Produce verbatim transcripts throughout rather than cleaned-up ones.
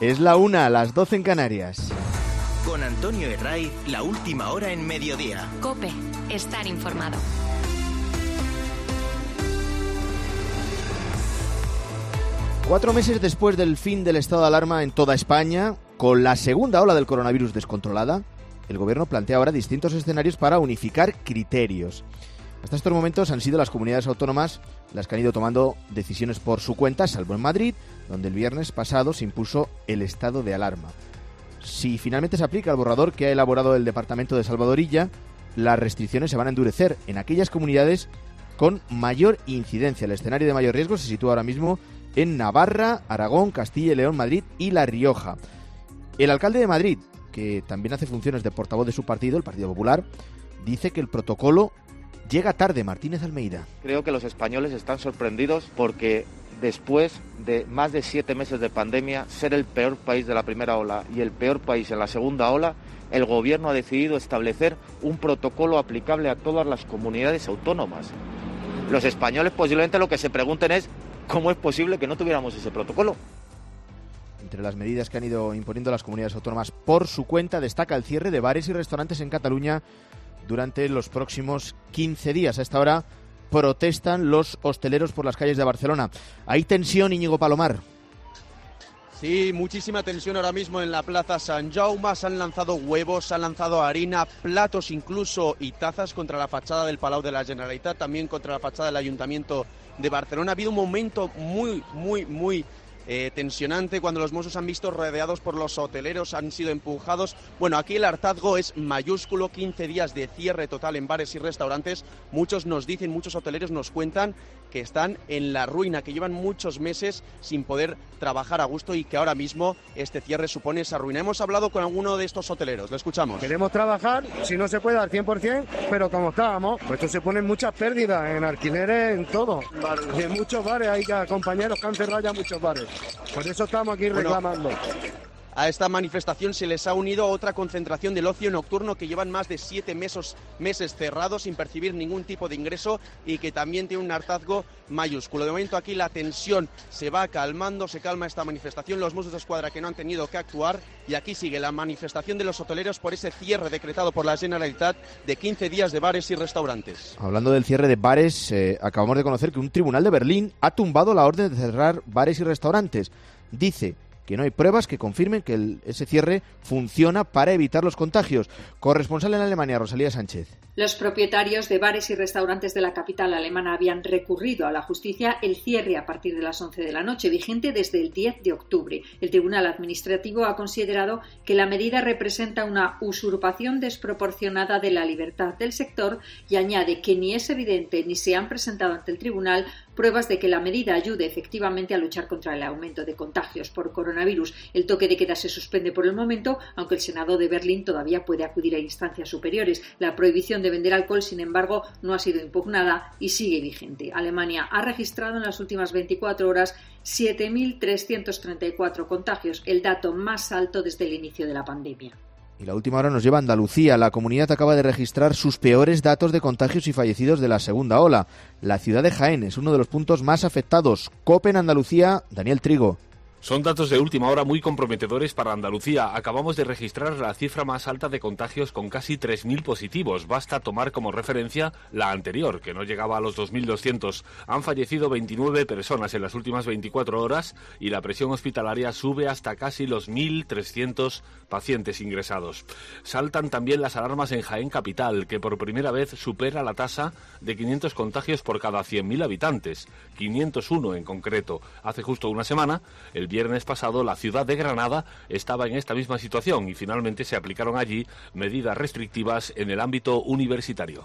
Es la una, las doce en Canarias. Con Antonio Herraiz, la última hora en mediodía. COPE, estar informado. Cuatro meses después del fin del estado de alarma en toda España, con la segunda ola del coronavirus descontrolada, el gobierno plantea ahora distintos escenarios para unificar criterios. Hasta estos momentos han sido las comunidades autónomas las que han ido tomando decisiones por su cuenta, salvo en Madrid, donde el viernes pasado se impuso el estado de alarma. Si finalmente se aplica el borrador que ha elaborado el departamento de Salvadorilla, las restricciones se van a endurecer en aquellas comunidades con mayor incidencia. El escenario de mayor riesgo se sitúa ahora mismo en Navarra, Aragón, Castilla y León, Madrid y La Rioja. El alcalde de Madrid, que también hace funciones de portavoz de su partido, el Partido Popular, dice que el protocolo llega tarde. Martínez Almeida. Creo que los españoles están sorprendidos porque después de más de siete meses de pandemia, ser el peor país de la primera ola y el peor país en la segunda ola, el gobierno ha decidido establecer un protocolo aplicable a todas las comunidades autónomas. Los españoles posiblemente lo que se pregunten es ¿cómo es posible que no tuviéramos ese protocolo? Entre las medidas que han ido imponiendo las comunidades autónomas por su cuenta, destaca el cierre de bares y restaurantes en Cataluña durante los próximos quince días. A esta hora protestan los hosteleros por las calles de Barcelona. Hay tensión, Íñigo Palomar. Sí, muchísima tensión ahora mismo en la Plaza Sant Jaume. Se han lanzado huevos, se han lanzado harina, platos incluso y tazas contra la fachada del Palau de la Generalitat, también contra la fachada del Ayuntamiento de Barcelona. Ha habido un momento muy, muy, muy eh, tensionante cuando los Mossos han visto rodeados por los hoteleros, han sido empujados. Bueno, aquí el hartazgo es mayúsculo, quince días de cierre total en bares y restaurantes. Muchos nos dicen, muchos hoteleros nos cuentan que están en la ruina, que llevan muchos meses sin poder trabajar a gusto y que ahora mismo este cierre supone esa ruina. Hemos hablado con alguno de estos hoteleros, lo escuchamos. Queremos trabajar, si no se puede al cien por ciento, pero como estábamos, pues esto se ponen muchas pérdidas en alquileres, en todo. Y en muchos bares, hay compañeros que han cerrado ya muchos bares. Por eso estamos aquí reclamando. Bueno, a esta manifestación se les ha unido otra concentración del ocio nocturno que llevan más de siete meses, meses cerrados sin percibir ningún tipo de ingreso y que también tiene un hartazgo mayúsculo. De momento aquí la tensión se va calmando, se calma esta manifestación, los Mossos d'Esquadra que no han tenido que actuar y aquí sigue la manifestación de los hoteleros por ese cierre decretado por la Generalitat de quince días de bares y restaurantes. Hablando del cierre de bares, eh, acabamos de conocer que un tribunal de Berlín ha tumbado la orden de cerrar bares y restaurantes. Dice que no hay pruebas que confirmen que el, ese cierre funciona para evitar los contagios. Corresponsal en Alemania, Rosalía Sánchez. Los propietarios de bares y restaurantes de la capital alemana habían recurrido a la justicia el cierre a partir de las once de la noche, vigente desde el diez de octubre. El Tribunal Administrativo ha considerado que la medida representa una usurpación desproporcionada de la libertad del sector y añade que ni es evidente ni se han presentado ante el tribunal pruebas de que la medida ayude efectivamente a luchar contra el aumento de contagios por coronavirus. El toque de queda se suspende por el momento, aunque el Senado de Berlín todavía puede acudir a instancias superiores. La prohibición de vender alcohol, sin embargo, no ha sido impugnada y sigue vigente. Alemania ha registrado en las últimas veinticuatro horas siete mil trescientos treinta y cuatro contagios, el dato más alto desde el inicio de la pandemia. Y la última hora nos lleva a Andalucía. La comunidad acaba de registrar sus peores datos de contagios y fallecidos de la segunda ola. La ciudad de Jaén es uno de los puntos más afectados. COPE en Andalucía, Daniel Trigo. Son datos de última hora muy comprometedores para Andalucía. Acabamos de registrar la cifra más alta de contagios con casi tres mil positivos. Basta tomar como referencia la anterior, que no llegaba a los dos mil doscientos. Han fallecido veintinueve personas en las últimas veinticuatro horas y la presión hospitalaria sube hasta casi los mil trescientos pacientes ingresados. Saltan también las alarmas en Jaén Capital, que por primera vez supera la tasa de quinientos contagios por cada cien mil habitantes. quinientos uno en concreto. Hace justo una semana, el viernes pasado, la ciudad de Granada estaba en esta misma situación y finalmente se aplicaron allí medidas restrictivas en el ámbito universitario.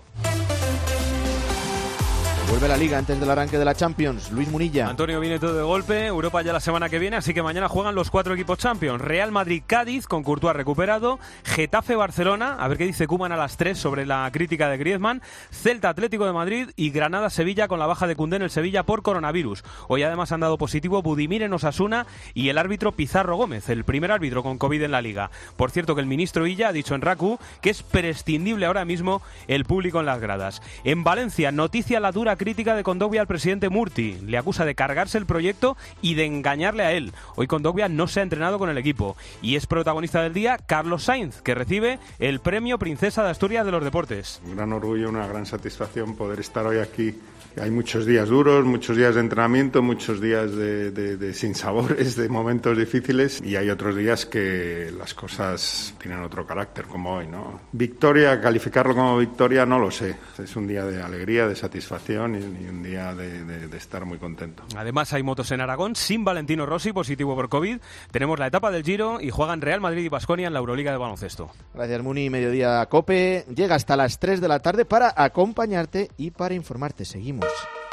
Vuelve la Liga antes del arranque de la Champions. Luis Munilla. Antonio, viene todo de golpe. Europa ya la semana que viene, así que mañana juegan los cuatro equipos Champions. Real Madrid-Cádiz, con Courtois recuperado. Getafe-Barcelona, a ver qué dice Koeman a las tres sobre la crítica de Griezmann. Celta-Atlético de Madrid y Granada-Sevilla con la baja de Koundé en el Sevilla por coronavirus. Hoy además han dado positivo Budimir en Osasuna y el árbitro Pizarro Gómez, el primer árbitro con COVID en la Liga. Por cierto, que el ministro Illa ha dicho en RACU que es prescindible ahora mismo el público en las gradas. En Valencia, noticia la dura crítica crítica de Condovia al presidente Murti. Le acusa de cargarse el proyecto y de engañarle a él. Hoy Condovia no se ha entrenado con el equipo. Y es protagonista del día Carlos Sainz, que recibe el premio Princesa de Asturias de los Deportes. Un gran orgullo, una gran satisfacción poder estar hoy aquí. Hay muchos días duros, muchos días de entrenamiento, muchos días de, de, de sinsabores, de momentos difíciles, y hay otros días que las cosas tienen otro carácter, como hoy, ¿no? Victoria, calificarlo como victoria, no lo sé. Es un día de alegría, de satisfacción y, y un día de, de, de estar muy contento. Además hay motos en Aragón, sin Valentino Rossi, positivo por COVID. Tenemos la etapa del Giro y juegan Real Madrid y Baskonia en la Euroliga de baloncesto. Gracias, Muni. Mediodía Cope llega hasta las tres de la tarde para acompañarte y para informarte. Seguimos.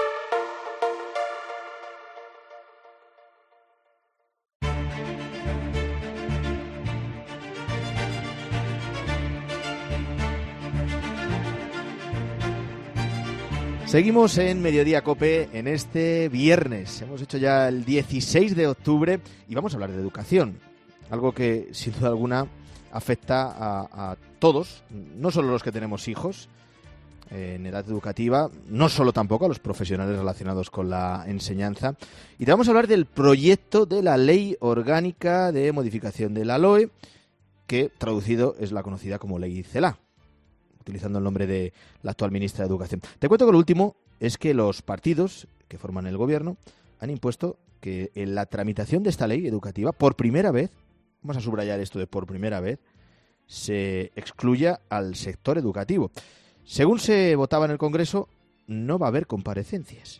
Seguimos en Mediodía Cope en este viernes. Hemos hecho ya el dieciséis de octubre y vamos a hablar de educación. Algo que, sin duda alguna, afecta a, a todos, no solo los que tenemos hijos eh, en edad educativa, no solo tampoco a los profesionales relacionados con la enseñanza. Y te vamos a hablar del proyecto de la Ley Orgánica de Modificación de la L O E, que traducido es la conocida como Ley Celaá, utilizando el nombre de la actual ministra de Educación. Te cuento que lo último es que los partidos que forman el gobierno han impuesto que en la tramitación de esta ley educativa, por primera vez, vamos a subrayar esto de por primera vez, se excluya al sector educativo. Según se votaba en el Congreso, no va a haber comparecencias.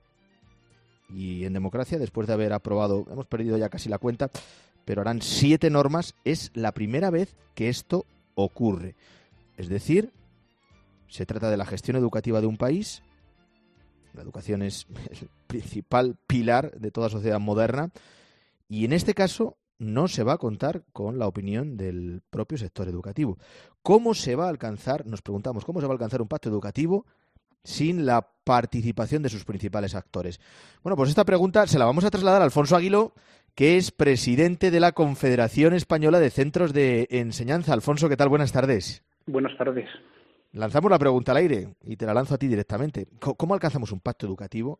Y en democracia, después de haber aprobado, hemos perdido ya casi la cuenta, pero harán siete normas, es la primera vez que esto ocurre. Es decir, se trata de la gestión educativa de un país. La educación es el principal pilar de toda sociedad moderna. Y en este caso no se va a contar con la opinión del propio sector educativo. ¿Cómo se va a alcanzar, nos preguntamos, cómo se va a alcanzar un pacto educativo sin la participación de sus principales actores? Bueno, pues esta pregunta se la vamos a trasladar a Alfonso Aguiló, que es presidente de la Confederación Española de Centros de Enseñanza. Alfonso, ¿qué tal? Buenas tardes. Buenas tardes. Lanzamos la pregunta al aire y te la lanzo a ti directamente. ¿Cómo alcanzamos un pacto educativo,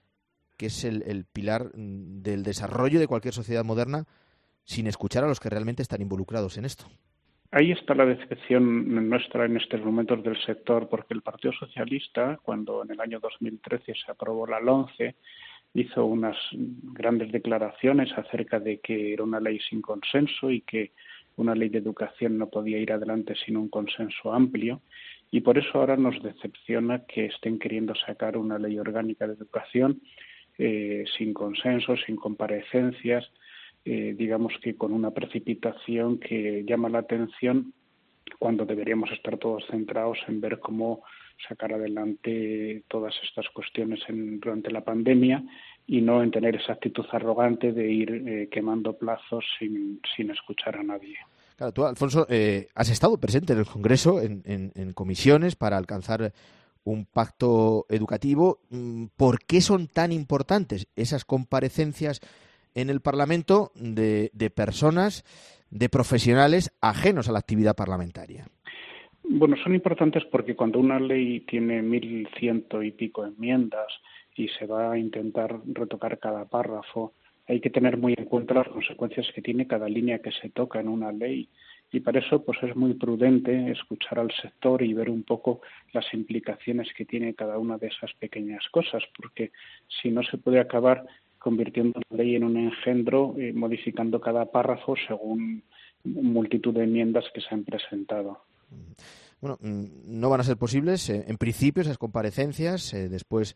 que es el, el pilar del desarrollo de cualquier sociedad moderna, sin escuchar a los que realmente están involucrados en esto? Ahí está la decepción nuestra en estos momentos del sector, porque el Partido Socialista, cuando en el año dos mil trece se aprobó la LOMCE, hizo unas grandes declaraciones acerca de que era una ley sin consenso y que una ley de educación no podía ir adelante sin un consenso amplio, y por eso ahora nos decepciona que estén queriendo sacar una ley orgánica de educación eh, sin consenso, sin comparecencias, eh, digamos que con una precipitación que llama la atención cuando deberíamos estar todos centrados en ver cómo sacar adelante todas estas cuestiones en, durante la pandemia y no en tener esa actitud arrogante de ir eh, quemando plazos sin, sin escuchar a nadie. Claro, tú, Alfonso, eh, has estado presente en el Congreso, en, en, en comisiones para alcanzar un pacto educativo. ¿Por qué son tan importantes esas comparecencias en el Parlamento de, de personas, de profesionales ajenos a la actividad parlamentaria? Bueno, son importantes porque cuando una ley tiene mil ciento y pico enmiendas y se va a intentar retocar cada párrafo, hay que tener muy en cuenta las consecuencias que tiene cada línea que se toca en una ley. Y para eso pues es muy prudente escuchar al sector y ver un poco las implicaciones que tiene cada una de esas pequeñas cosas, porque si no se puede acabar convirtiendo la ley en un engendro, eh, modificando cada párrafo según multitud de enmiendas que se han presentado. Bueno, no van a ser posibles, eh, en principio, esas comparecencias eh, después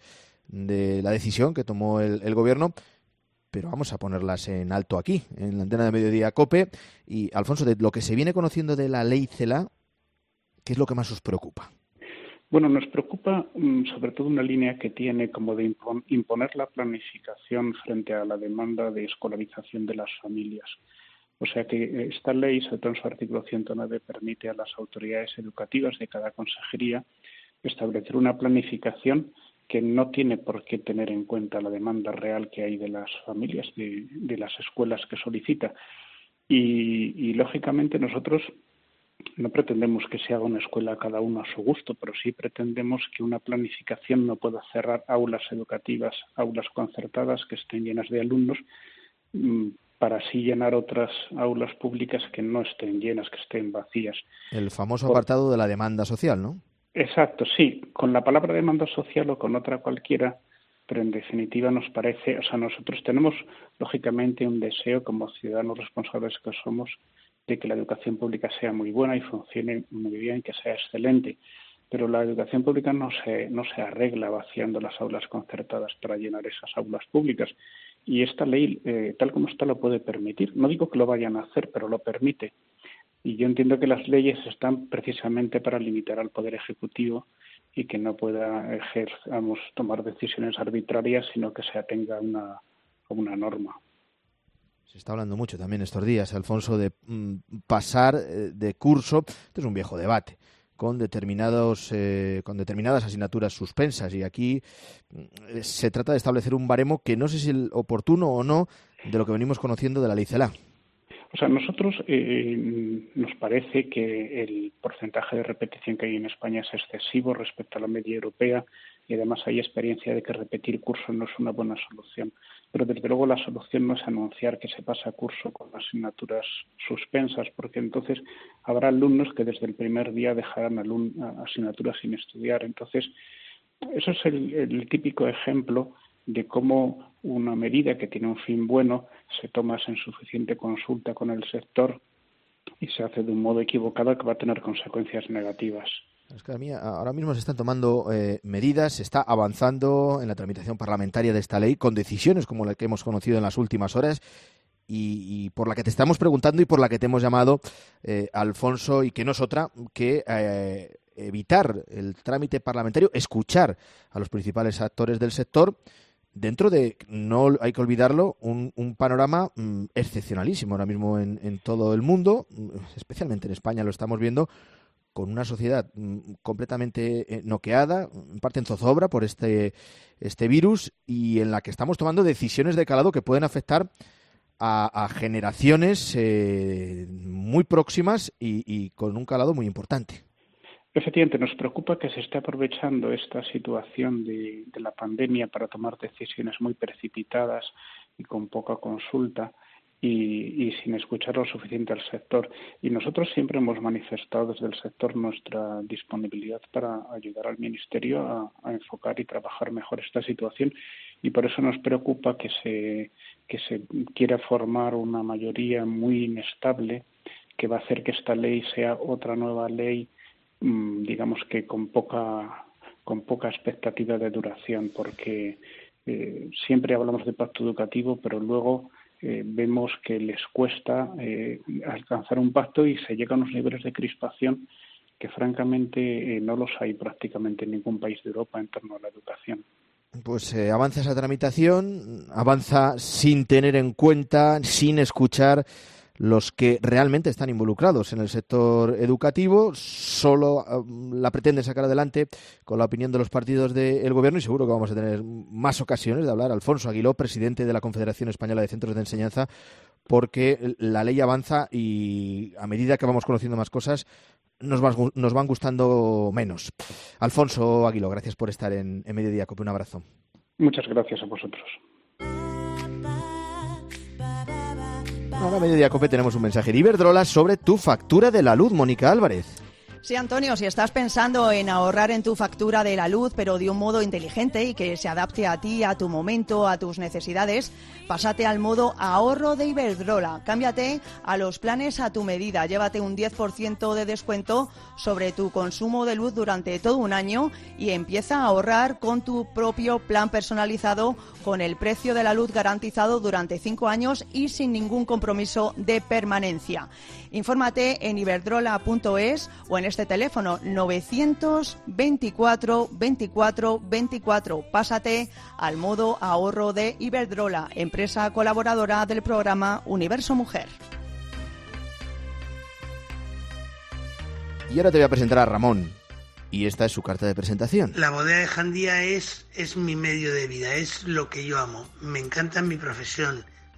de la decisión que tomó el, el Gobierno, pero vamos a ponerlas en alto aquí, en la antena de Mediodía Cope. Y, Alfonso, de lo que se viene conociendo de la Ley Celaá, ¿qué es lo que más os preocupa? Bueno, nos preocupa um, sobre todo una línea que tiene como de impon- imponer la planificación frente a la demanda de escolarización de las familias. O sea que esta ley, sobre todo en su artículo ciento nueve, permite a las autoridades educativas de cada consejería establecer una planificación que no tiene por qué tener en cuenta la demanda real que hay de las familias, de, de las escuelas que solicita. Y, y lógicamente nosotros no pretendemos que se haga una escuela cada uno a su gusto, pero sí pretendemos que una planificación no pueda cerrar aulas educativas, aulas concertadas que estén llenas de alumnos, para así llenar otras aulas públicas que no estén llenas, que estén vacías. El famoso apartado de la demanda social, ¿no? Exacto, sí, con la palabra demanda social o con otra cualquiera, pero en definitiva nos parece, o sea, nosotros tenemos lógicamente un deseo como ciudadanos responsables que somos de que la educación pública sea muy buena y funcione muy bien, que sea excelente, pero la educación pública no se, no se arregla vaciando las aulas concertadas para llenar esas aulas públicas. Y esta ley, eh, tal como está, lo puede permitir. No digo que lo vayan a hacer, pero lo permite. Y yo entiendo que las leyes están precisamente para limitar al Poder Ejecutivo y que no pueda ejercer, vamos, tomar decisiones arbitrarias, sino que se atenga a una, a una norma. Se está hablando mucho también estos días, Alfonso, de mm, pasar eh, de curso. Este es un viejo debate. Con determinados eh, con determinadas asignaturas suspensas, y aquí eh, se trata de establecer un baremo que no sé si es oportuno o no de lo que venimos conociendo de la ley CELA. O sea, nosotros eh, nos parece que el porcentaje de repetición que hay en España es excesivo respecto a la media europea, y además hay experiencia de que repetir curso no es una buena solución. Pero desde luego la solución no es anunciar que se pasa curso con asignaturas suspensas, porque entonces habrá alumnos que desde el primer día dejarán alumn- asignaturas sin estudiar. Entonces, eso es el, el típico ejemplo de cómo una medida que tiene un fin bueno se toma sin suficiente consulta con el sector y se hace de un modo equivocado que va a tener consecuencias negativas. Es que a mí ahora mismo se están tomando eh, medidas, se está avanzando en la tramitación parlamentaria de esta ley con decisiones como la que hemos conocido en las últimas horas y, y por la que te estamos preguntando y por la que te hemos llamado, eh, Alfonso, y que no es otra que eh, evitar el trámite parlamentario, escuchar a los principales actores del sector dentro de, no hay que olvidarlo, un, un panorama mm, excepcionalísimo ahora mismo en, en todo el mundo, especialmente en España lo estamos viendo, con una sociedad mm, completamente eh, noqueada, en parte en zozobra por este, este virus, y en la que estamos tomando decisiones de calado que pueden afectar a, a generaciones eh, muy próximas y, y con un calado muy importante. Efectivamente, nos preocupa que se esté aprovechando esta situación de, de la pandemia para tomar decisiones muy precipitadas y con poca consulta y, y sin escuchar lo suficiente al sector. Y nosotros siempre hemos manifestado desde el sector nuestra disponibilidad para ayudar al Ministerio a, a enfocar y trabajar mejor esta situación, y por eso nos preocupa que se, que se quiera formar una mayoría muy inestable que va a hacer que esta ley sea otra nueva ley, digamos que con poca con poca expectativa de duración, porque eh, siempre hablamos de pacto educativo, pero luego eh, vemos que les cuesta eh, alcanzar un pacto y se llega a unos niveles de crispación que francamente eh, no los hay prácticamente en ningún país de Europa en torno a la educación. Pues eh, avanza esa tramitación, avanza sin tener en cuenta, sin escuchar los que realmente están involucrados en el sector educativo. Solo um, la pretenden sacar adelante con la opinión de los partidos del gobierno, y seguro que vamos a tener más ocasiones de hablar. Alfonso Aguiló, presidente de la Confederación Española de Centros de Enseñanza, porque la ley avanza y a medida que vamos conociendo más cosas nos, va, nos van gustando menos. Alfonso Aguiló, gracias por estar en, en Mediodía Cope. Un abrazo. Muchas gracias a vosotros. Ahora, Mediodía Cope, tenemos un mensaje de Iberdrola sobre tu factura de la luz. Mónica Álvarez. Sí, Antonio, si estás pensando en ahorrar en tu factura de la luz, pero de un modo inteligente y que se adapte a ti, a tu momento, a tus necesidades, pásate al modo ahorro de Iberdrola. Cámbiate a los planes a tu medida. Llévate un diez por ciento de descuento sobre tu consumo de luz durante todo un año y empieza a ahorrar con tu propio plan personalizado, con el precio de la luz garantizado durante cinco años y sin ningún compromiso de permanencia. Infórmate en iberdrola punto es o en este teléfono novecientos veinticuatro veinticuatro veinticuatro. Pásate al modo ahorro de Iberdrola, empresa colaboradora del programa Universo Mujer. Y ahora te voy a presentar a Ramón. Y esta es su carta de presentación. La bodega de Jandía es, es mi medio de vida, es lo que yo amo. Me encanta mi profesión,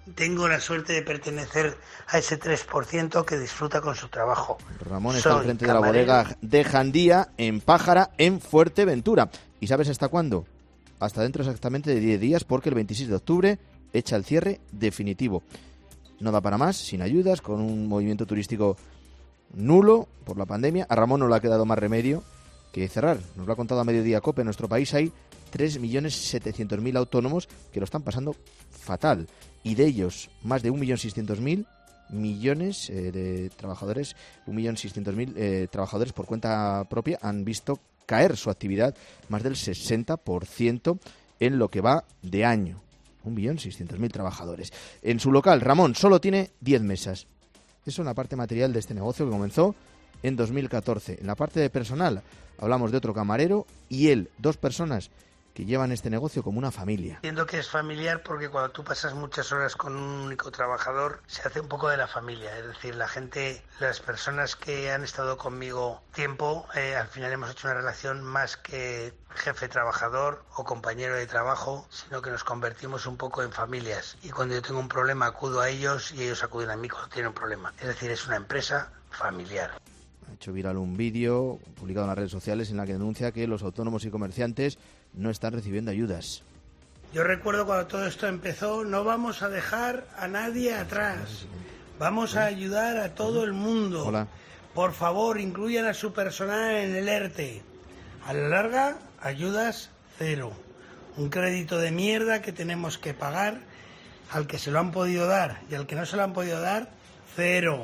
tengo la suerte de pertenecer a ese tres por ciento que disfruta con su trabajo. Ramón está Soy al frente camarero. de la bodega de Jandía, en Pájara, en Fuerteventura. ¿Y sabes hasta cuándo? Hasta dentro exactamente de diez días, porque el veintiséis de octubre echa el cierre definitivo. No da para más, sin ayudas, con un movimiento turístico nulo por la pandemia. A Ramón no le ha quedado más remedio que cerrar. Nos lo ha contado a Mediodía COPE. En nuestro país hay tres millones setecientos mil autónomos que lo están pasando fatal. Y de ellos, más de un millón seiscientos mil millones eh, de trabajadores, un millón seiscientos mil eh, trabajadores por cuenta propia han visto caer su actividad más del sesenta por ciento en lo que va de año. un millón seiscientos mil trabajadores. En su local, Ramón solo tiene diez mesas. Eso en la parte material de este negocio que comenzó en dos mil catorce. En la parte de personal hablamos de otro camarero y él, dos personas que llevan este negocio como una familia. Entiendo que es familiar porque cuando tú pasas muchas horas con un único trabajador se hace un poco de la familia, es decir, la gente, las personas que han estado conmigo tiempo, eh, al final hemos hecho una relación más que jefe-trabajador o compañero de trabajo, sino que nos convertimos un poco en familias y cuando yo tengo un problema acudo a ellos y ellos acuden a mí cuando tienen un problema, es decir, es una empresa familiar. Ha hecho viral un vídeo publicado en las redes sociales en la que denuncia que los autónomos y comerciantes no están recibiendo ayudas. Yo recuerdo cuando todo esto empezó, no vamos a dejar a nadie atrás. Vamos a ayudar a todo el mundo. Hola. Por favor, incluyan a su personal en el ERTE. A la larga, ayudas cero. Un crédito de mierda que tenemos que pagar al que se lo han podido dar y al que no se lo han podido dar, cero.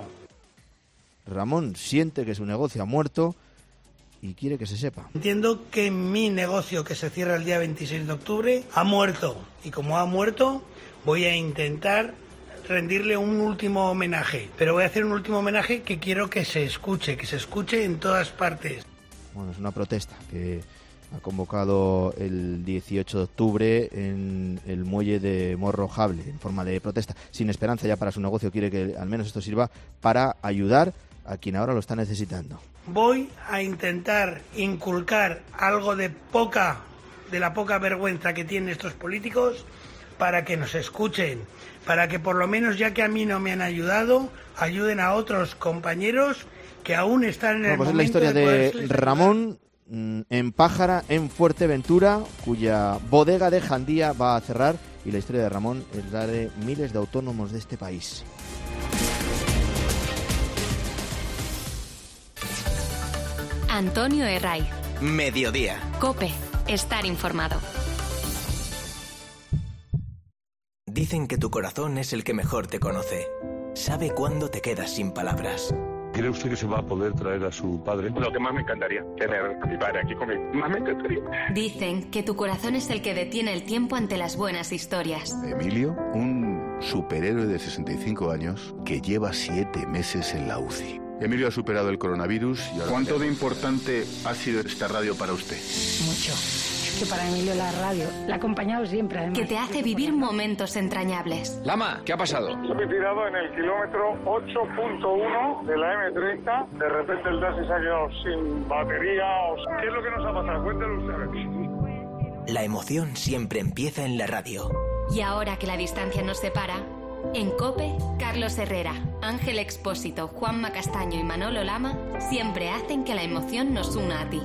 Ramón siente que su negocio ha muerto y quiere que se sepa. Entiendo que mi negocio, que se cierra el día veintiséis de octubre, ha muerto. Y como ha muerto, voy a intentar rendirle un último homenaje. Pero voy a hacer un último homenaje que quiero que se escuche, que se escuche en todas partes. Bueno, es una protesta que ha convocado el dieciocho de octubre en el muelle de Morrojable, en forma de protesta. Sin esperanza ya para su negocio, quiere que al menos esto sirva para ayudar a quien ahora lo está necesitando. Voy a intentar inculcar algo de poca, de la poca vergüenza que tienen estos políticos para que nos escuchen, para que por lo menos, ya que a mí no me han ayudado, ayuden a otros compañeros que aún están en bueno, el pues momento es la historia de, de Ramón en Pájara, en Fuerteventura, cuya bodega de Jandía va a cerrar, y la historia de Ramón es la de miles de autónomos de este país. Antonio Herraiz. Mediodía. COPE. Estar informado. Dicen que tu corazón es el que mejor te conoce. Sabe cuándo te quedas sin palabras. ¿Cree usted que se va a poder traer a su padre? Lo que más me encantaría, tener a mi padre aquí conmigo. Más me encantaría. Dicen que tu corazón es el que detiene el tiempo ante las buenas historias. Emilio, un superhéroe de sesenta y cinco años que lleva siete meses en la U C I. Emilio ha superado el coronavirus y ahora... ¿Cuánto de importante ha sido esta radio para usted? Mucho. Es que para Emilio la radio la ha acompañado siempre, además. Que te hace vivir momentos entrañables. Lama, ¿qué ha pasado? Estoy tirado en el kilómetro ocho punto uno de la eme treinta. De repente el taxi se ha quedado sin batería. ¿Qué es lo que nos ha pasado? Cuéntelo ustedes. La emoción siempre empieza en la radio. Y ahora que la distancia nos separa, en COPE, Carlos Herrera, Ángel Expósito, Juanma Castaño y Manolo Lama siempre hacen que la emoción nos una a ti.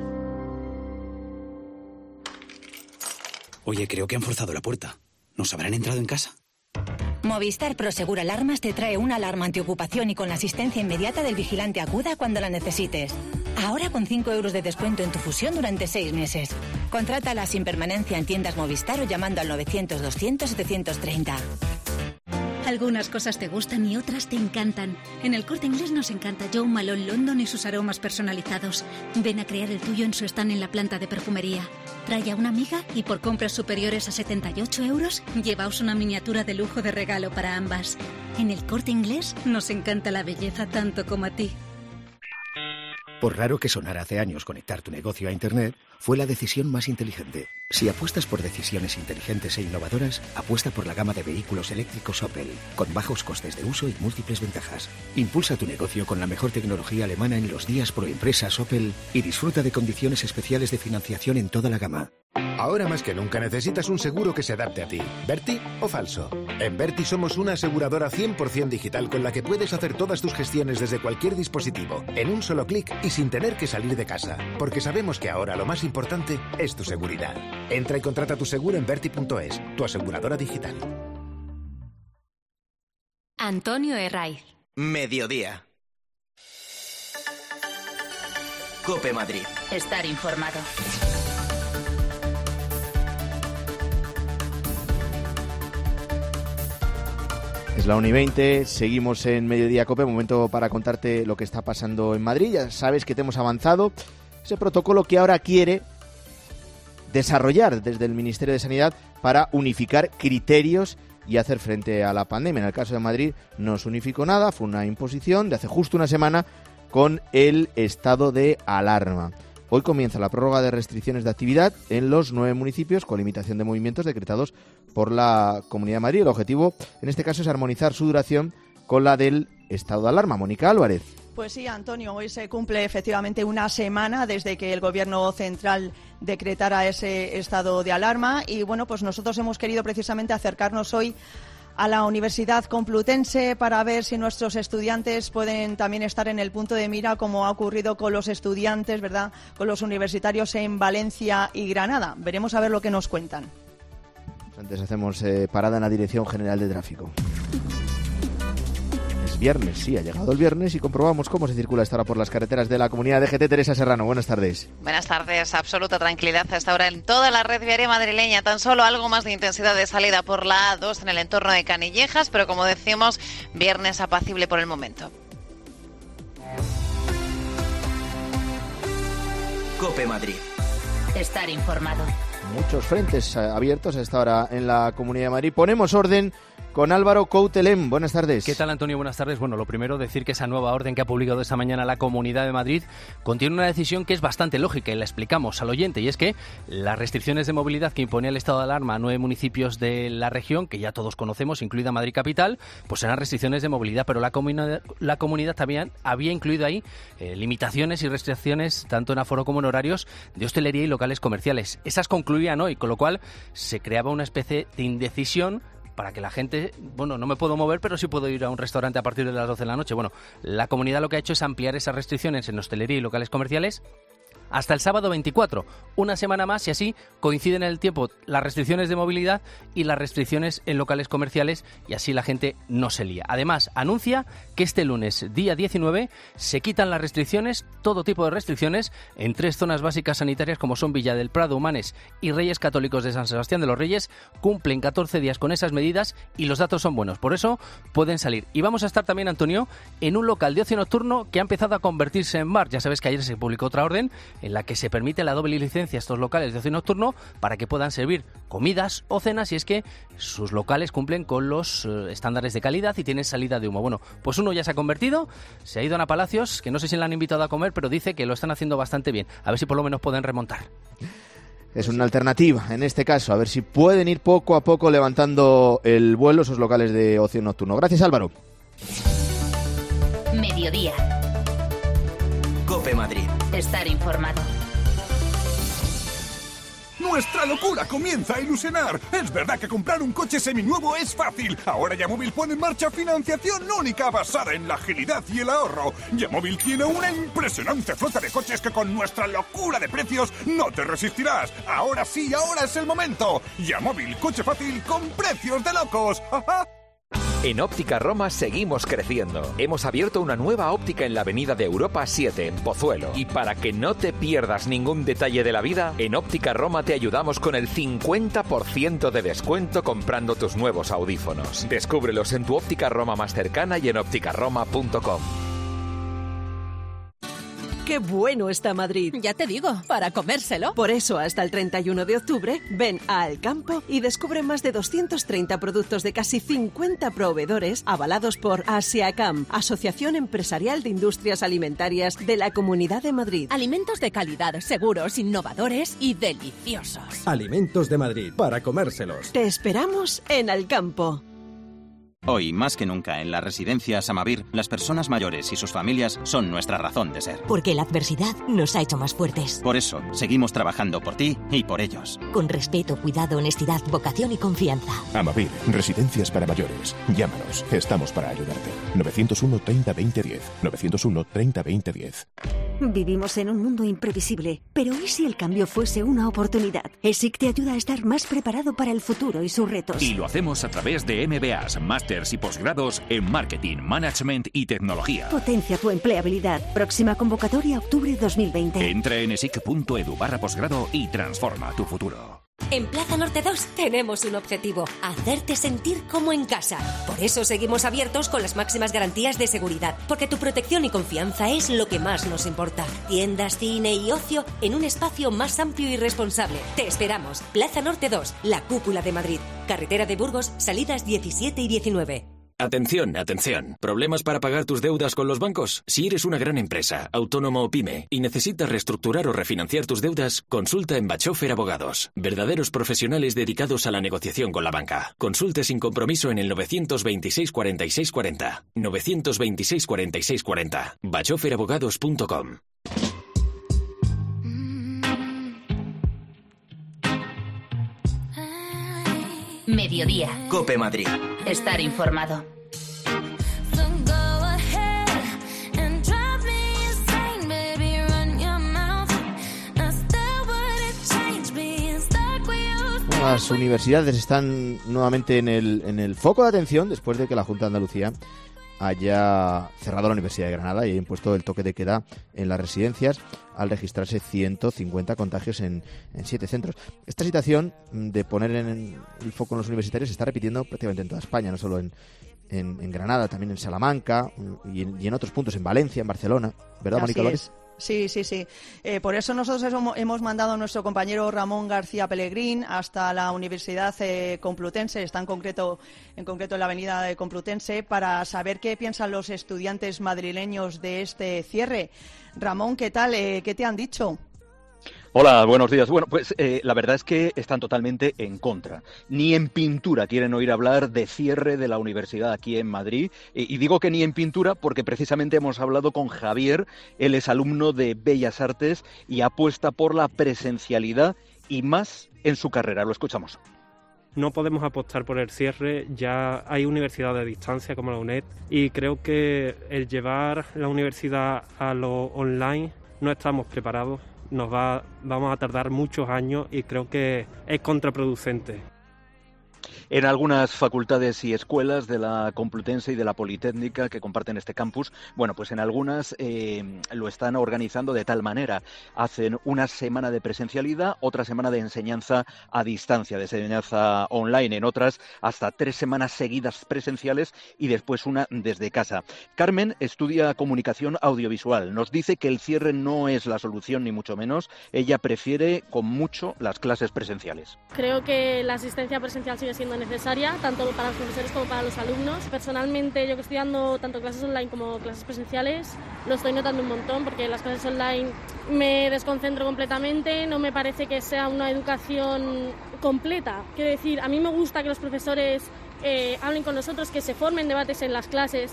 Oye, creo que han forzado la puerta. ¿Nos habrán entrado en casa? Movistar Prosegur Alarmas te trae una alarma antiocupación y con la asistencia inmediata del vigilante acuda cuando la necesites. Ahora con cinco euros de descuento en tu fusión durante seis meses. Contrátala sin permanencia en tiendas Movistar o llamando al novecientos doscientos setecientos treinta. Algunas cosas te gustan y otras te encantan. En el Corte Inglés nos encanta Jo Malone London y sus aromas personalizados. Ven a crear el tuyo en su stand en la planta de perfumería. Trae a una amiga y por compras superiores a setenta y ocho euros, llevaos una miniatura de lujo de regalo para ambas. En el Corte Inglés nos encanta la belleza tanto como a ti. Por raro que sonara hace años, conectar tu negocio a Internet fue la decisión más inteligente. Si apuestas por decisiones inteligentes e innovadoras, apuesta por la gama de vehículos eléctricos Opel, con bajos costes de uso y múltiples ventajas. Impulsa tu negocio con la mejor tecnología alemana en los días pro empresas Opel y disfruta de condiciones especiales de financiación en toda la gama. Ahora más que nunca necesitas un seguro que se adapte a ti. ¿Verti o falso? En Verti somos una aseguradora cien por ciento digital con la que puedes hacer todas tus gestiones desde cualquier dispositivo, en un solo clic y sin tener que salir de casa. Porque sabemos que ahora lo más importante es tu seguridad. Entra y contrata tu seguro en verti punto es, tu aseguradora digital. Antonio Herraiz. Mediodía. COPE Madrid. Estar informado. Es la una y veinte, seguimos en Mediodía COPE, momento para contarte lo que está pasando en Madrid. Ya sabes que te hemos avanzado ese protocolo que ahora quiere desarrollar desde el Ministerio de Sanidad para unificar criterios y hacer frente a la pandemia. En el caso de Madrid no se unificó nada, fue una imposición de hace justo una semana con el estado de alarma. Hoy comienza la prórroga de restricciones de actividad en los nueve municipios con limitación de movimientos decretados por la Comunidad de Madrid. El objetivo en este caso es armonizar su duración con la del estado de alarma. Mónica Álvarez. Pues sí, Antonio, hoy se cumple efectivamente una semana desde que el Gobierno central decretara ese estado de alarma y bueno, pues nosotros hemos querido precisamente acercarnos hoy a la Universidad Complutense para ver si nuestros estudiantes pueden también estar en el punto de mira, como ha ocurrido con los estudiantes, ¿verdad?, con los universitarios en Valencia y Granada. Veremos a ver lo que nos cuentan. Antes hacemos eh, parada en la Dirección General de Tráfico. Es viernes, sí, ha llegado el viernes y comprobamos cómo se circula esta hora por las carreteras de la Comunidad de G T. Teresa Serrano, buenas tardes. Buenas tardes, absoluta tranquilidad a esta hora en toda la red viaria madrileña. Tan solo algo más de intensidad de salida por la A dos en el entorno de Canillejas, pero como decimos, viernes apacible por el momento. COPE Madrid. Estar informado. Muchos frentes abiertos a esta hora en la Comunidad de Madrid. Ponemos orden con Álvaro Coutelem. Buenas tardes. ¿Qué tal, Antonio? Buenas tardes. Bueno, lo primero, decir que esa nueva orden que ha publicado esta mañana la Comunidad de Madrid contiene una decisión que es bastante lógica y la explicamos al oyente, y es que las restricciones de movilidad que imponía el estado de alarma a nueve municipios de la región, que ya todos conocemos, incluida Madrid Capital, pues eran restricciones de movilidad, pero la comunidad, la comunidad también había incluido ahí eh, limitaciones y restricciones tanto en aforo como en horarios de hostelería y locales comerciales. Esas concluían hoy, con lo cual se creaba una especie de indecisión para que la gente, bueno, no me puedo mover, pero sí puedo ir a un restaurante a partir de las doce de la noche. Bueno, la comunidad lo que ha hecho es ampliar esas restricciones en hostelería y locales comerciales hasta el sábado veinticuatro, una semana más, y así coinciden en el tiempo las restricciones de movilidad y las restricciones en locales comerciales, y así la gente no se lía. Además, anuncia que este lunes, día diecinueve, se quitan las restricciones, todo tipo de restricciones, en tres zonas básicas sanitarias como son Villa del Prado, Humanes y Reyes Católicos de San Sebastián de los Reyes. Cumplen catorce días con esas medidas y los datos son buenos, por eso pueden salir. Y vamos a estar también, Antonio, en un local de ocio nocturno que ha empezado a convertirse en bar. Ya sabes que ayer se publicó otra orden en la que se permite la doble licencia a estos locales de ocio nocturno para que puedan servir comidas o cenas, y es que sus locales cumplen con los eh, estándares de calidad y tienen salida de humo. Bueno, pues uno ya se ha convertido, se ha ido a Ana Palacios, que no sé si le han invitado a comer, pero dice que lo están haciendo bastante bien. A ver si por lo menos pueden remontar. Es una alternativa, en este caso, a ver si pueden ir poco a poco levantando el vuelo esos locales de ocio nocturno. Gracias, Álvaro. Mediodía. COPE Madrid. Estar informado. ¡Nuestra locura comienza a ilusionar! Es verdad que comprar un coche seminuevo es fácil. Ahora Yamóvil pone en marcha financiación única basada en la agilidad y el ahorro. Yamóvil tiene una impresionante flota de coches que con nuestra locura de precios no te resistirás. Ahora sí, ahora es el momento. Yamóvil, coche fácil con precios de locos. ¡Ja! En Óptica Roma seguimos creciendo. Hemos abierto una nueva óptica en la avenida de Europa siete, en Pozuelo. Y para que no te pierdas ningún detalle de la vida, en Óptica Roma te ayudamos con el cincuenta por ciento de descuento comprando tus nuevos audífonos. Descúbrelos en tu Óptica Roma más cercana y en óptica roma punto com. ¡Qué bueno está Madrid! Ya te digo, para comérselo. Por eso, hasta el treinta y uno de octubre, ven a Alcampo y descubre más de doscientos treinta productos de casi cincuenta proveedores avalados por Asiacam, Asociación Empresarial de Industrias Alimentarias de la Comunidad de Madrid. Alimentos de calidad, seguros, innovadores y deliciosos. Alimentos de Madrid, para comérselos. Te esperamos en Alcampo. Hoy, más que nunca, en las residencias Amavir, las personas mayores y sus familias son nuestra razón de ser. Porque la adversidad nos ha hecho más fuertes. Por eso, seguimos trabajando por ti y por ellos. Con respeto, cuidado, honestidad, vocación y confianza. Amavir, residencias para mayores. Llámanos, estamos para ayudarte. novecientos uno, treinta, veinte, diez. novecientos uno, treinta, veinte, diez. Vivimos en un mundo imprevisible, pero ¿y si el cambio fuese una oportunidad? ESIC te ayuda a estar más preparado para el futuro y sus retos. Y lo hacemos a través de M B As, másters y posgrados en Marketing, Management y Tecnología. Potencia tu empleabilidad. Próxima convocatoria octubre dos mil veinte. Entra en esic punto edu barra posgrado y transforma tu futuro. En Plaza Norte dos tenemos un objetivo: hacerte sentir como en casa. Por eso seguimos abiertos con las máximas garantías de seguridad, porque tu protección y confianza es lo que más nos importa. Tiendas, cine y ocio en un espacio más amplio y responsable. Te esperamos. Plaza Norte dos, la cúpula de Madrid. Carretera de Burgos, salidas diecisiete y diecinueve. Atención, atención. ¿Problemas para pagar tus deudas con los bancos? Si eres una gran empresa, autónomo o pyme y necesitas reestructurar o refinanciar tus deudas, consulta en Bachofer Abogados. Verdaderos profesionales dedicados a la negociación con la banca. Consulte sin compromiso en el novecientos veintiséis, cuarenta y seis cuarenta. novecientos veintiséis, cuarenta y seis cuarenta. bachofer abogados punto com. Mediodía. COPE Madrid. Estar informado. Las universidades están nuevamente en el, en el foco de atención después de que la Junta de Andalucía haya cerrado la Universidad de Granada y haya impuesto el toque de queda en las residencias al registrarse ciento cincuenta contagios en, en siete centros. Esta situación de poner en el foco en los universitarios se está repitiendo prácticamente en toda España, no solo en, en, en Granada, también en Salamanca y en, y en otros puntos, en Valencia, en Barcelona, ¿verdad, Mónica Lores? Sí, sí, sí. Eh, por eso nosotros hemos mandado a nuestro compañero Ramón García Pellegrín hasta la Universidad eh, Complutense, está en concreto, en concreto en la avenida de Complutense, para saber qué piensan los estudiantes madrileños de este cierre. Ramón, ¿qué tal? Eh, ¿Qué te han dicho? Hola, buenos días. Bueno, pues eh, la verdad es que están totalmente en contra. Ni en pintura quieren oír hablar de cierre de la universidad aquí en Madrid. Y, y digo que ni en pintura porque precisamente hemos hablado con Javier. Él es alumno de Bellas Artes y apuesta por la presencialidad y más en su carrera. Lo escuchamos. No podemos apostar por el cierre, ya hay universidades de distancia como la UNED y creo que el llevar la universidad a lo online no estamos preparados. Nos va, vamos a tardar muchos años y creo que es contraproducente. En algunas facultades y escuelas de la Complutense y de la Politécnica que comparten este campus, bueno, pues en algunas eh, lo están organizando de tal manera. Hacen una semana de presencialidad, otra semana de enseñanza a distancia, de enseñanza online. En otras, hasta tres semanas seguidas presenciales y después una desde casa. Carmen estudia comunicación audiovisual. Nos dice que el cierre no es la solución, ni mucho menos. Ella prefiere con mucho las clases presenciales. Creo que la asistencia presencial sigue siendo necesaria, tanto para los profesores como para los alumnos. Personalmente, yo que estoy dando tanto clases online como clases presenciales, lo estoy notando un montón porque las clases online me desconcentro completamente, no me parece que sea una educación completa. Quiero decir, a mí me gusta que los profesores eh, hablen con nosotros, que se formen debates en las clases.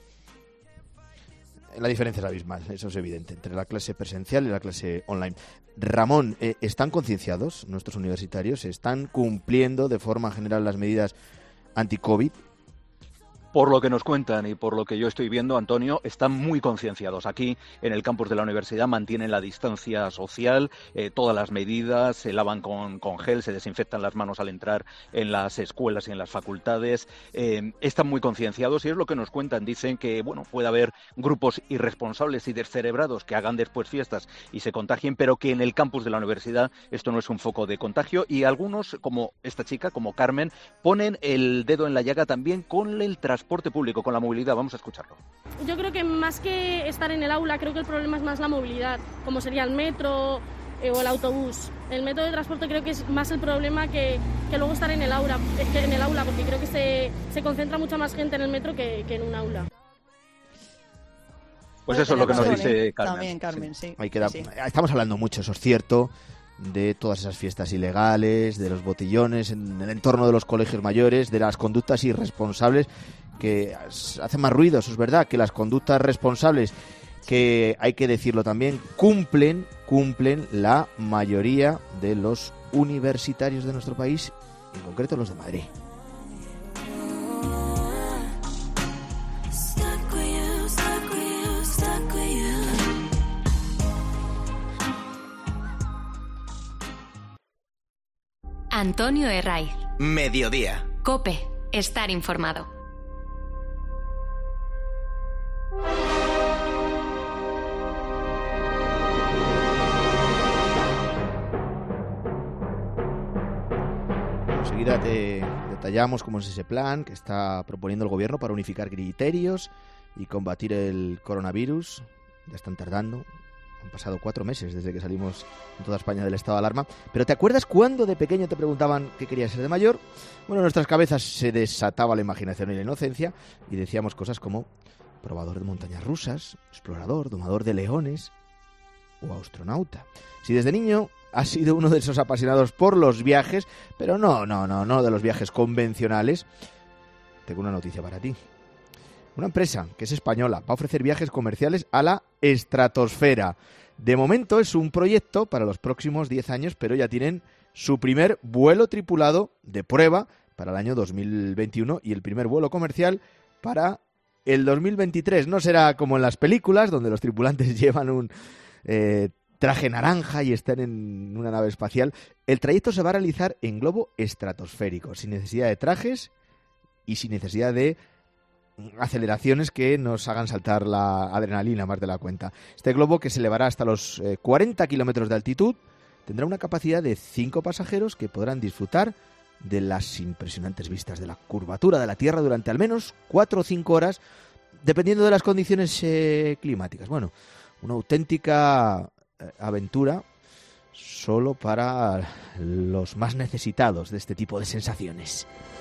La diferencia es abismal, eso es evidente, entre la clase presencial y la clase online. Ramón, eh, ¿están concienciados nuestros universitarios? ¿Están cumpliendo de forma general las medidas anti-COVID? Por lo que nos cuentan y por lo que yo estoy viendo, Antonio, están muy concienciados. Aquí, en el campus de la universidad, mantienen la distancia social, eh, todas las medidas, se lavan con, con gel, se desinfectan las manos al entrar en las escuelas y en las facultades. Eh, están muy concienciados y es lo que nos cuentan. Dicen que, bueno, puede haber grupos irresponsables y descerebrados que hagan después fiestas y se contagien, pero que en el campus de la universidad esto no es un foco de contagio. Y algunos, como esta chica, como Carmen, ponen el dedo en la llaga también con el transporte público, con la movilidad. Vamos a escucharlo. Yo creo que más que estar en el aula, creo que el problema es más la movilidad, como sería el metro eh, o el autobús. El método de transporte creo que es más el problema que, que luego estar en el aula, que en el aula, porque creo que se, se concentra mucha más gente en el metro que, que en un aula. Pues eso es lo que nos dice Carmen. También Carmen, sí. sí. Ahí queda. Sí. Estamos hablando mucho, eso es cierto, de todas esas fiestas ilegales, de los botellones en el entorno de los colegios mayores, de las conductas irresponsables que hacen más ruido. Eso es verdad, que las conductas responsables, que hay que decirlo también, cumplen, cumplen la mayoría de los universitarios de nuestro país, en concreto los de Madrid. Antonio Herraiz. Mediodía. COPE. Estar informado. Enseguida te detallamos cómo es ese plan que está proponiendo el gobierno para unificar criterios y combatir el coronavirus. Ya están tardando. Han pasado cuatro meses desde que salimos en toda España del estado de alarma. Pero ¿te acuerdas cuando de pequeño te preguntaban qué querías ser de mayor? Bueno, en nuestras cabezas se desataba la imaginación y la inocencia y decíamos cosas como probador de montañas rusas, explorador, domador de leones o astronauta. Si desde niño has sido uno de esos apasionados por los viajes, pero no, no, no, no de los viajes convencionales, tengo una noticia para ti. Una empresa que es española va a ofrecer viajes comerciales a la estratosfera. De momento es un proyecto para los próximos diez años, pero ya tienen su primer vuelo tripulado de prueba para el año dos mil veintiuno y el primer vuelo comercial para el dos mil veintitrés. No será como en las películas, donde los tripulantes llevan un eh, traje naranja y están en una nave espacial. El trayecto se va a realizar en globo estratosférico, sin necesidad de trajes y sin necesidad de aceleraciones que nos hagan saltar la adrenalina más de la cuenta. Este globo, que se elevará hasta los eh, cuarenta kilómetros de altitud, tendrá una capacidad de cinco pasajeros que podrán disfrutar de las impresionantes vistas de la curvatura de la Tierra durante al menos cuatro o cinco horas, dependiendo de las condiciones eh, climáticas. Bueno, una auténtica eh, aventura solo para los más necesitados de este tipo de sensaciones.